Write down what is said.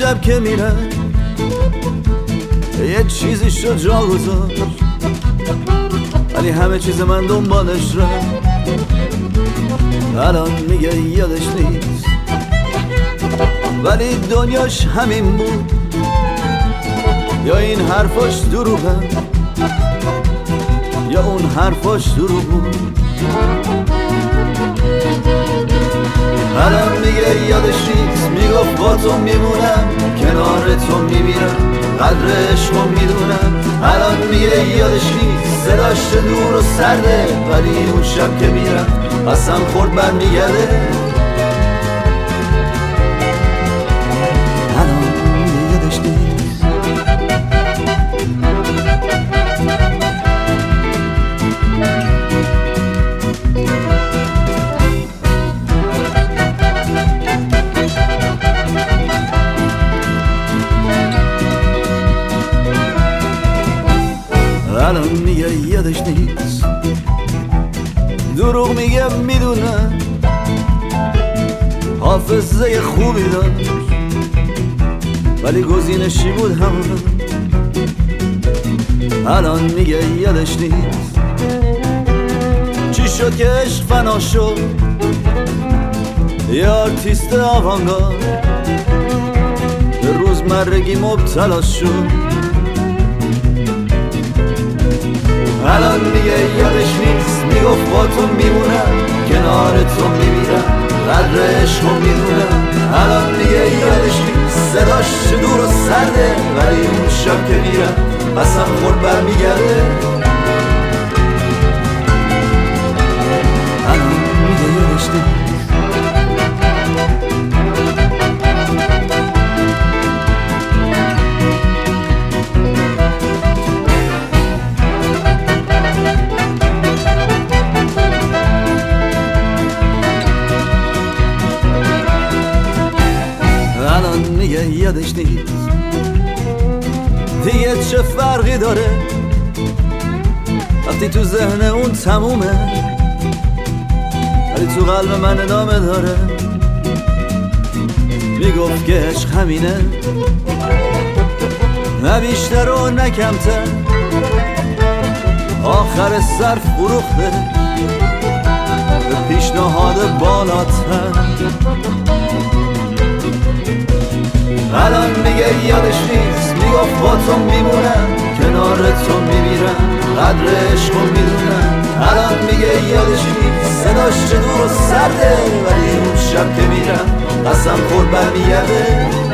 شب که میره یه چیزی شد جا گذاشت، ولی همه چیز من دنبالش رفت. الان میگه یادش نیست، ولی دنیاش همین بود. یا این حرفاش دروغه یا اون حرفاش دروغ بود. الان میگه یادش نیست، میگفت با تو میمونم، کنار تو میمیرم، قدر عشقو میدونم. الان میگه یادش نیست، صداش دور و سرده، ولی اون شب که میرم قسم خورد برمیگرده. الان میگه یادش نیست. الان میگه یادش نیست، دروغ میگه میدونم، حافظه خوبی داشت ولی گزینشی بود همون. الان میگه یادش نیست چی شد که عشق فنا شد، یه آرتیست آوانگارد به روزمرگی مبتلا شد. الان میگه یادش نیست، میگفت با تو میمونم، کنار تو میمیرم، قدر عشقو میدونم. الان میگه یادش نیست، صداش دور و سرده، ولی اون شب که میرم قسم خورد برمیگرده. الان میگه یادش نیست. الان میگه یادش نیست، دیگه چه فرقی داره وقتی تو ذهن اون تمومه، ولی تو قلب من ادامه داره. میگفت که عشق همینه، نه بیشتر و نه کمتر، آخر سر فروخته به پیشنهاد بالاتر. الان میگه یادش نیست، میگفت با تو میمونم، کنار تو میمیرم، قدر عشقو میدونم. الان میگه یادش نیست، صداش دور و سرده، ولی اون شب که میرم قسم خورد برمیگرده.